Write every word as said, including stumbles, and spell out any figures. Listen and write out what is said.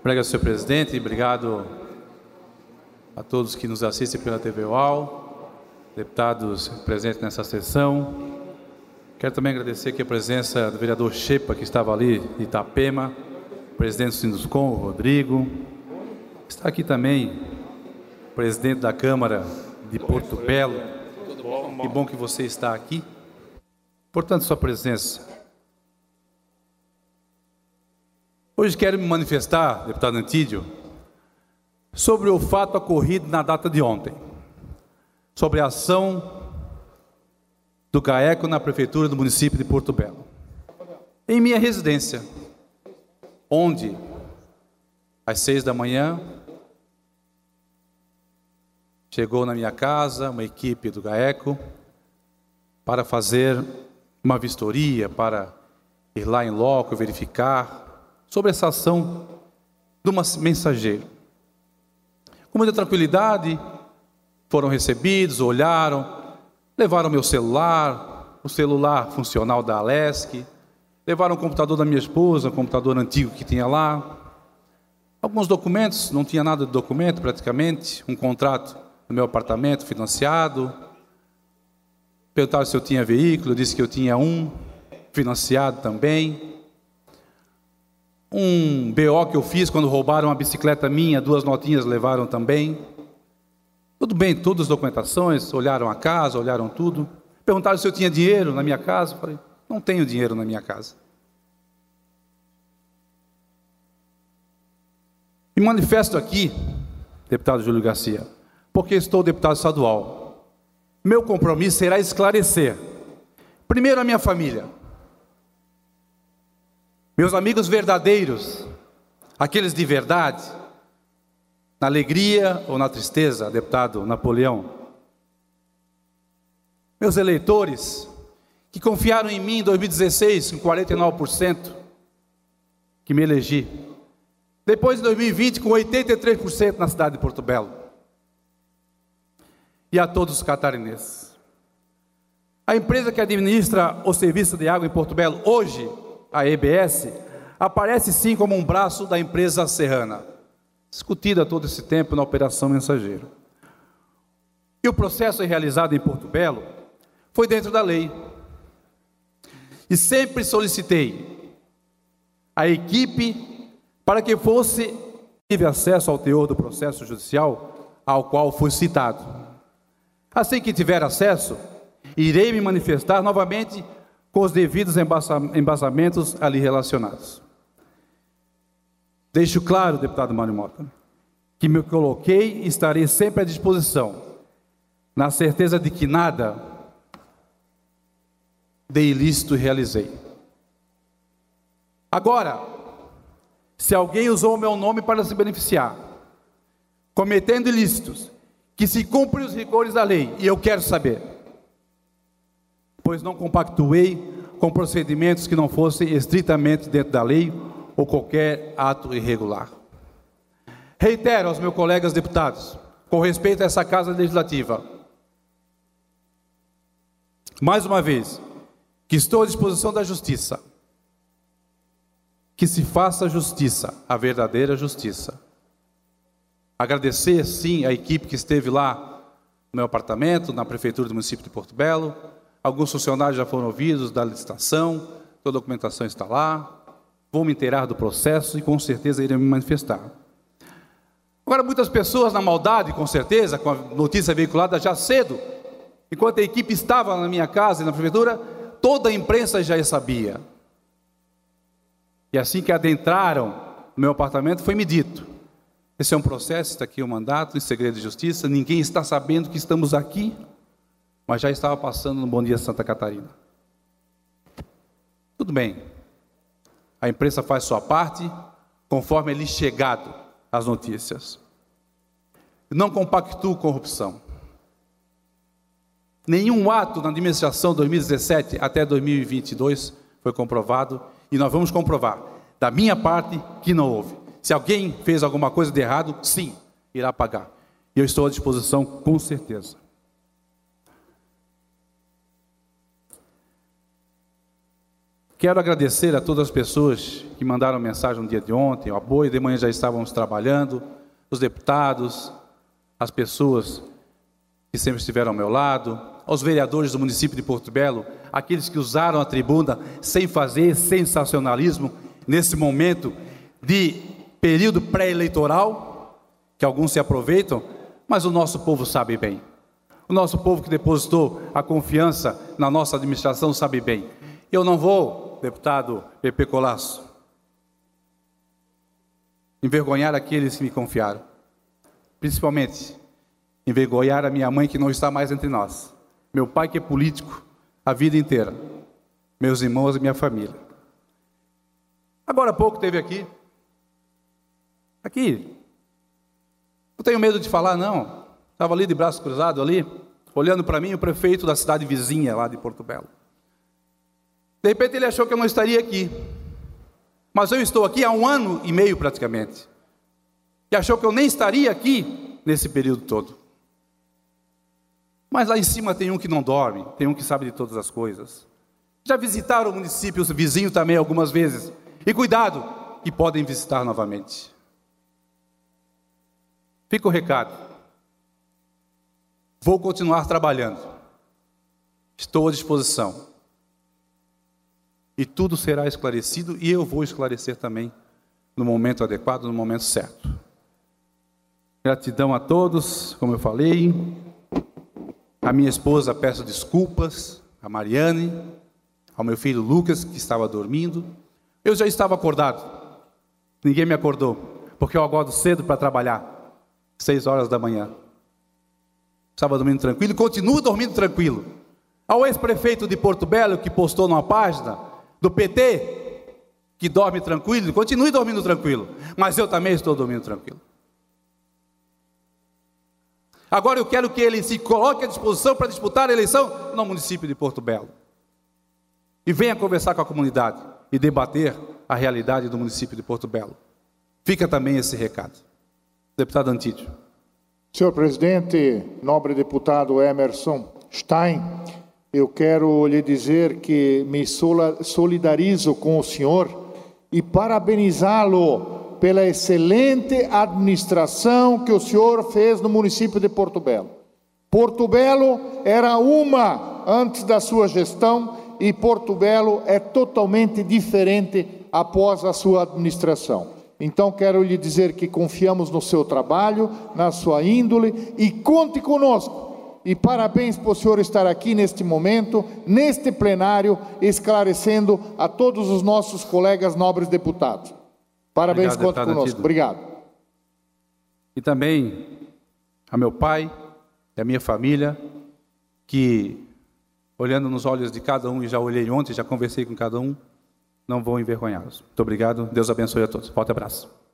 Obrigado, senhor presidente. Obrigado a todos que nos assistem pela T V U A L, deputados presentes nessa sessão. Quero também agradecer aqui a presença do vereador Shepa, que estava ali de Itapema, presidente do Sinduscom, Rodrigo. Está aqui também o presidente da Câmara de Porto Belo. Que bom que você está aqui. Portanto, sua presença. Hoje quero me manifestar, deputado Antídio, sobre o fato ocorrido na data de ontem, sobre a ação do GAECO na prefeitura do município de Porto Belo. Em minha residência, onde, às seis da manhã, chegou na minha casa uma equipe do GAECO para fazer uma vistoria, para ir lá em loco, verificar sobre essa ação de uma mensageiro. Com muita tranquilidade, foram recebidos, olharam, levaram meu celular, o celular funcional da Alesc, levaram o computador da minha esposa, o computador antigo que tinha lá, alguns documentos, não tinha nada de documento praticamente, um contrato do meu apartamento financiado. Perguntaram se eu tinha veículo, eu disse que eu tinha um, financiado também. Um B O que eu fiz quando roubaram uma bicicleta minha, duas notinhas levaram também. Tudo bem, todas as documentações, olharam a casa, olharam tudo. Perguntaram se eu tinha dinheiro na minha casa. Eu falei, não tenho dinheiro na minha casa. Me manifesto aqui, deputado Júlio Garcia, porque estou deputado estadual. Meu compromisso será esclarecer, primeiro, a minha família, meus amigos verdadeiros, aqueles de verdade, na alegria ou na tristeza, deputado Napoleão. Meus eleitores, que confiaram em mim em dois mil e dezesseis, com quarenta e nove por cento, que me elegi. Depois, em dois mil e vinte, com oitenta e três por cento na cidade de Porto Belo. E a todos os catarinenses. A empresa que administra o serviço de água em Porto Belo, hoje, a E B S, aparece sim como um braço da empresa serrana, discutida todo esse tempo na Operação Mensageiro. E o processo realizado em Porto Belo foi dentro da lei. E sempre solicitei a equipe para que fosse tive acesso ao teor do processo judicial ao qual foi citado. Assim que tiver acesso, irei me manifestar novamente com os devidos embasamentos ali relacionados. Deixo claro, deputado Mário Mota, que me coloquei e estarei sempre à disposição, na certeza de que nada de ilícito realizei. Agora, se alguém usou o meu nome para se beneficiar, cometendo ilícitos, que se cumprem os rigores da lei, e eu quero saber, pois não compactuei com procedimentos que não fossem estritamente dentro da lei ou qualquer ato irregular. Reitero aos meus colegas deputados, com respeito a essa Casa Legislativa, mais uma vez, que estou à disposição da Justiça, que se faça justiça, a verdadeira justiça. Agradecer, sim, a equipe que esteve lá no meu apartamento, na Prefeitura do município de Porto Belo. Alguns funcionários já foram ouvidos da licitação, toda a documentação está lá. Vou me inteirar do processo e com certeza irei me manifestar. Agora, muitas pessoas na maldade, com certeza, com a notícia veiculada já cedo, enquanto a equipe estava na minha casa e na prefeitura, toda a imprensa já sabia. E assim que adentraram no meu apartamento, foi me dito: esse é um processo, está aqui o mandato, em segredo de justiça, ninguém está sabendo que estamos aqui, mas já estava passando no Bom Dia Santa Catarina. Tudo bem, a imprensa faz sua parte, conforme é lhe chegado as notícias. Não compactuo corrupção. Nenhum ato na administração dois mil e dezessete até dois mil e vinte e dois foi comprovado, e nós vamos comprovar, da minha parte, que não houve. Se alguém fez alguma coisa de errado, sim, irá pagar. E eu estou à disposição, com certeza. Quero agradecer a todas as pessoas que mandaram mensagem no dia de ontem, ao boi, de manhã já estávamos trabalhando, os deputados, as pessoas que sempre estiveram ao meu lado, aos vereadores do município de Porto Belo, aqueles que usaram a tribuna sem fazer sensacionalismo nesse momento de período pré-eleitoral, que alguns se aproveitam, mas o nosso povo sabe bem. O nosso povo que depositou a confiança na nossa administração sabe bem. Eu não vou, deputado Pepe Colasso, envergonhar aqueles que me confiaram, principalmente envergonhar a minha mãe que não está mais entre nós, meu pai que é político a vida inteira, meus irmãos e minha família. Agora há pouco teve aqui, aqui, não tenho medo de falar não, estava ali de braço cruzado ali, olhando para mim o prefeito da cidade vizinha lá de Porto Belo. De repente ele achou que eu não estaria aqui, mas eu estou aqui há um ano e meio praticamente, e achou que eu nem estaria aqui nesse período todo. Mas lá em cima tem um que não dorme, tem um que sabe de todas as coisas. Já visitaram o município vizinho também algumas vezes, e cuidado, que podem visitar novamente. Fica o recado, vou continuar trabalhando, estou à disposição. E tudo será esclarecido, e eu vou esclarecer também no momento adequado, no momento certo. Gratidão a todos, como eu falei. A minha esposa peço desculpas, a Mariane, ao meu filho Lucas, que estava dormindo. Eu já estava acordado, ninguém me acordou, porque eu acordo cedo para trabalhar, seis horas da manhã. Estava dormindo tranquilo, e continuo dormindo tranquilo. Ao ex-prefeito de Porto Belo, que postou numa página do P T, que dorme tranquilo, continue dormindo tranquilo, mas eu também estou dormindo tranquilo. Agora eu quero que ele se coloque à disposição para disputar a eleição no município de Porto Belo. E venha conversar com a comunidade e debater a realidade do município de Porto Belo. Fica também esse recado. Deputado Antídio. Senhor presidente, nobre deputado Emerson Stein, eu quero lhe dizer que me solidarizo com o senhor e parabenizá-lo pela excelente administração que o senhor fez no município de Porto Belo. Porto Belo era uma antes da sua gestão e Porto Belo é totalmente diferente após a sua administração. Então quero lhe dizer que confiamos no seu trabalho, na sua índole e conte conosco. E parabéns por o senhor estar aqui neste momento, neste plenário, esclarecendo a todos os nossos colegas nobres deputados. Parabéns, conte conosco. Antídio. Obrigado. E também a meu pai e a minha família, que olhando nos olhos de cada um, e já olhei ontem, já conversei com cada um, não vou envergonhá-los. Muito obrigado, Deus abençoe a todos. Forte abraço.